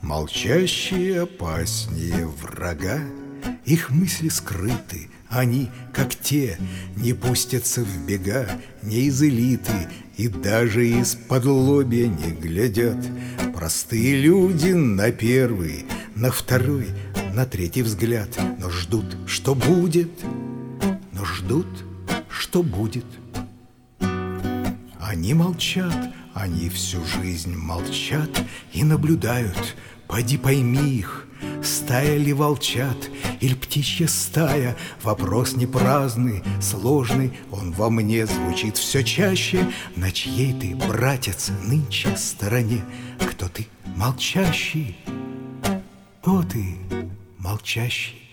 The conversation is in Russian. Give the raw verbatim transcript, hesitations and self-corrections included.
Молчащие опаснее врага, их мысли скрыты, они, как те, не пустятся в бега, не из элиты и даже из-под лобья не глядят. Простые люди на первый, на второй, на третий взгляд, но ждут, что будет, но ждут, что будет. Они молчат, они всю жизнь молчат и наблюдают. Поди пойми их, стая ли волчат или птичья стая. Вопрос не праздный, сложный, он во мне звучит все чаще. На чьей ты, братец, нынче стороне? Кто ты молчащий? Кто ты молчащий?